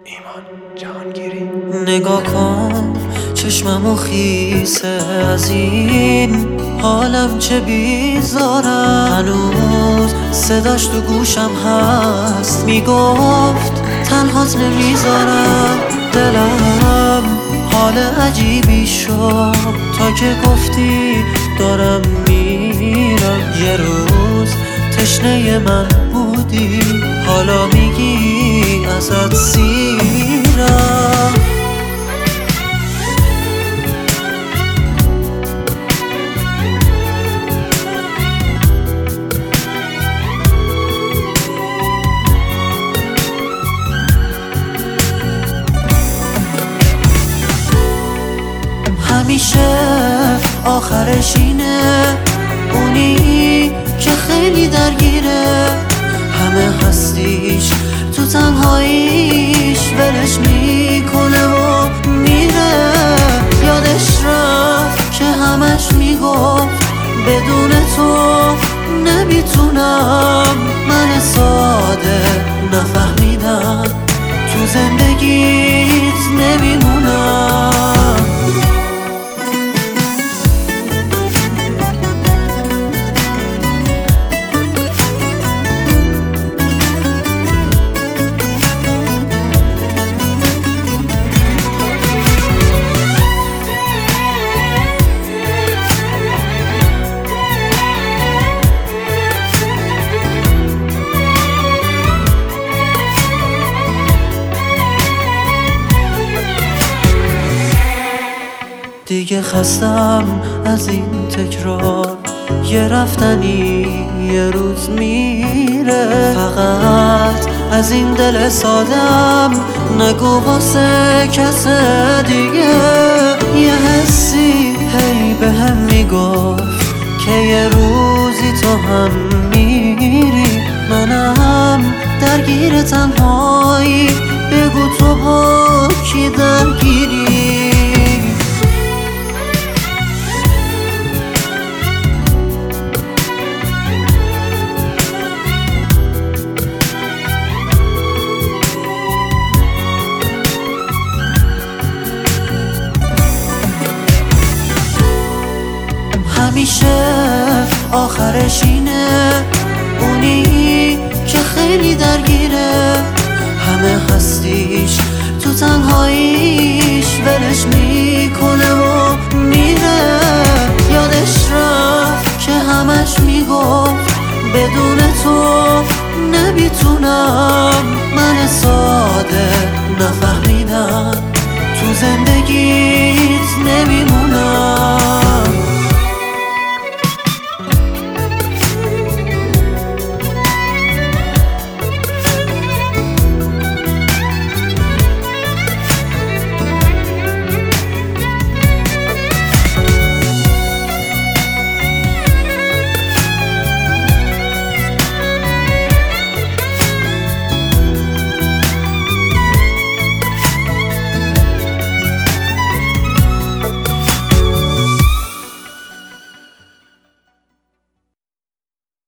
ایمان جهانگیری. نگاه کن چشممو خیسه از این حالم چه بیزارم، هنوز صداش تو گوشم هست میگفت تنهات نمیذارم. دلم حال عجیبی شد تا که گفتی دارم میرم. یه روز تشنه من بودی، حالا میگی ازت سیرم. همیشه آخرش اینه، اونی که خیلی درگیره، همه هستیش تو تنهاییش ولش میکنه و میره. یادش رفت که همش میگفت بدون تو نمیتونم. من ساده نفهمیدم تو زندگیت نمیمونم. دیگه خستم از این تکرار، یه رفتنی یه روز میره. فقط از این دل سادم نگو واسه کس دیگه. یه حسی هی بهم میگفت که یه روزی تو هم میری. منم درگیر تنهایی، بگو تو با کی درگیری. همیشه آخرش اینه، اونی که خیلی درگیره، همه هستیش تو تنهاییش ولش میکنه و میره. یادش رفت که همش میگفت بدون تو نمیتونم.